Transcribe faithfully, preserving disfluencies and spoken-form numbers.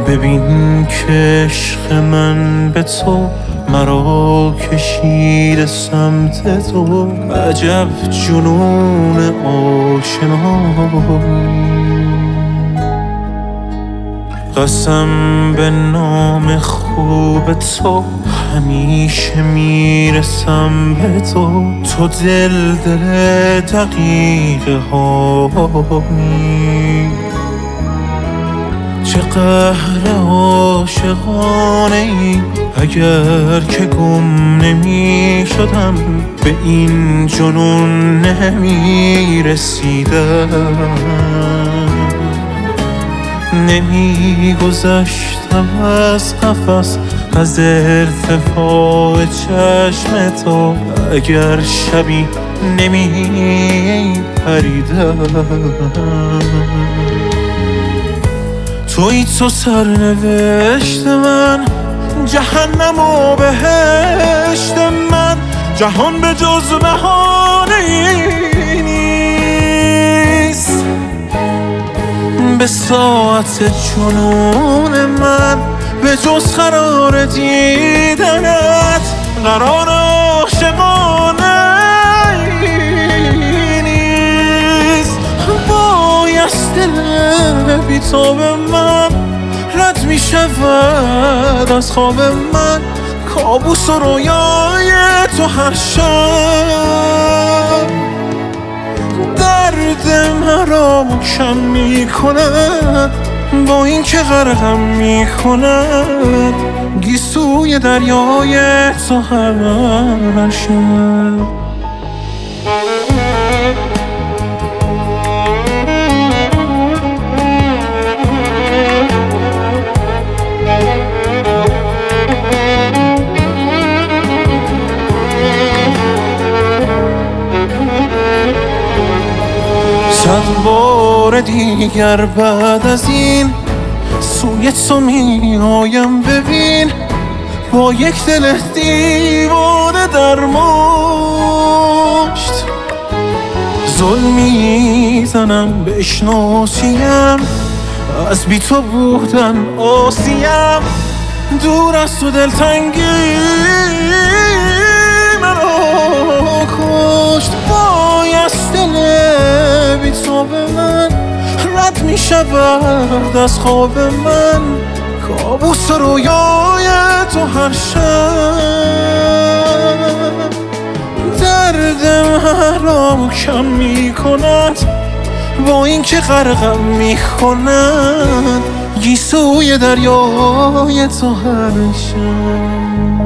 ببین که عشق من به تو مرا کشیده سمت تو. عجب جنون آشنایی، قسم به نام خوب تو همیشه میرسم به تو. تو دل دل دقیقه هایی، چه قهر عاشقانه ای. اگر که گم نمی شدم به این جنون نمی رسیدم، نمی گذشتم از قفس از ارتفاع چشم تو. اگر شبی نمی پریدم، تویی تو سرنوشت من، جهنم و بهشت من. جهان به جز بهانه ای نیست، به ساعت جنون من به جز قرار دیدنت. قرار عاشقانه ای نیست، بایست دل بی تو به من رد می شود از خواب من. کابوس و رویای تو هر شب درد مرا کم می کند، با این که غرقم می کند گیسوی دریای تو هر شب. صد بار دیگر بعد از این سوی تو می آیم، ببین با یک دل دیوانه در مشت. ظلم میزنم بشناسیم، از بی تو بودن آسیم. دور از تو دلتنگی مرا کشت، بایست دل بی تو به من رد می شود از خواب من. کابوس رویای تو هر شب درد مرا کم می کند، با این که غرقم می کند گیسوی دریای تو هر شب.